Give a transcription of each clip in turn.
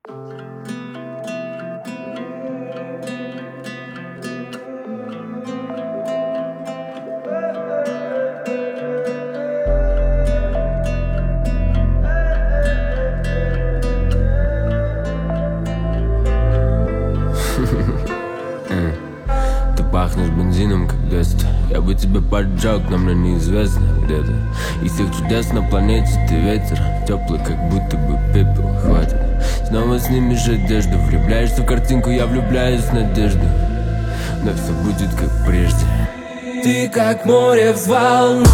Ты пахнешь бензином, как детство. Я бы тебя поджег, но мне неизвестно где-то. Из всех чудес на планете ты ветер, теплый, как будто бы пепел. Хватит снова снимешь одежду, влюбляешься в картинку, я влюбляюсь в надежду. Но все будет как прежде. Ты как море взволнована,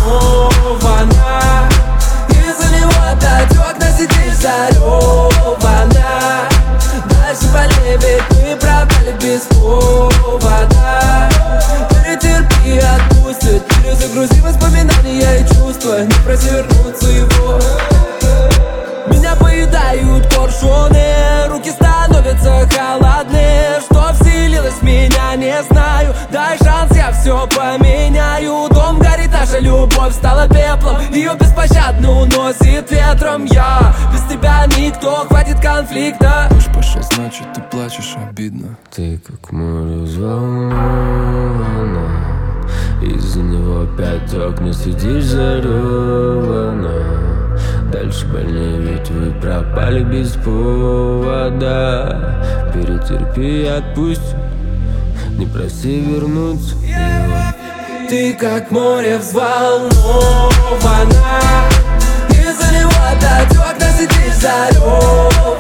из-за него отдать окна сидишь заревана. Дальше по небе мы пропали без повода. Перетерпи, отпустит, перезагрузи воспоминания и чувства. Не проси вернуться его. Меня поедают коршуны, руки становятся холодны. Что вселилось в меня, не знаю. Дай шанс, я все поменяю. Дом горит, наша любовь стала пеплом. Ее беспощадно уносит ветром. Я без тебя никто, хватит конфликта. Дождь пошел, значит ты плачешь, обидно. Ты как море взволнована, из-за него опять окна сидишь заревана. Дальше больнее, ведь вы пропали без повода. Перетерпи и отпусти, не проси вернуться его. Ты как море взволнована, из-за него опять окна сидишь заревана.